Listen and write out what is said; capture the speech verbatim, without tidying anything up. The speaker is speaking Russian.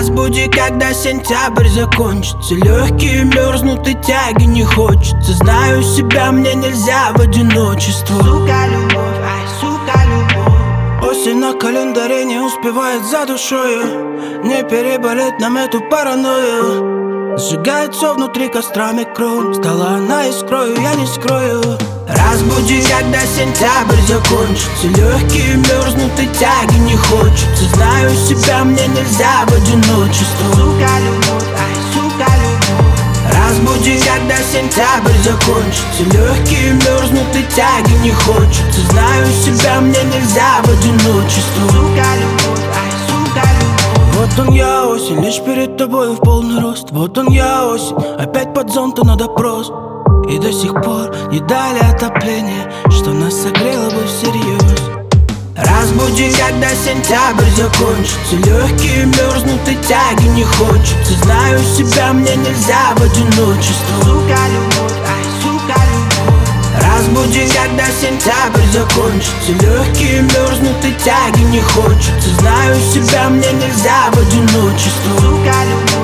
Разбуди, когда сентябрь закончится. Легкие мерзнут и тяги не хочется. Знаю себя, мне нельзя в одиночество. Сука, любовь, ай, сука, любовь. Осень на календаре не успевает за душою. Не переболеть нам эту паранойю. Сжигается внутри кострами кровь. Стала она искрою, я не скрою. Разбуди, когда сентябрь закончится. Легкие мерзнут и тяги не хочется. Знаю себя, мне нельзя в одиночество. Сука, любовь, ай, сука, любовь. Разбуди, когда сентябрь закончится. Легкие мерзнут и тяги не хочется. Знаю себя, мне нельзя в одиночество. Сука, любовь, ай, сука, любовь. Вот он я осень, лишь перед тобой в полный рост. Вот он я осень, опять под зонтом на допрос. И до сих пор не дали отопление, что нас согрело бы всерьез. Разбуди, когда сентябрь закончится. Легкие мерзнут и тяги не хочется. Знаю себя, мне нельзя в одиночество. Сука, любовь, ай, сука, любовь. Разбуди, когда сентябрь закончится. Легкие мерзнут и тяги не хочется. Знаю себя, мне нельзя в одиночество. Сука, любовь.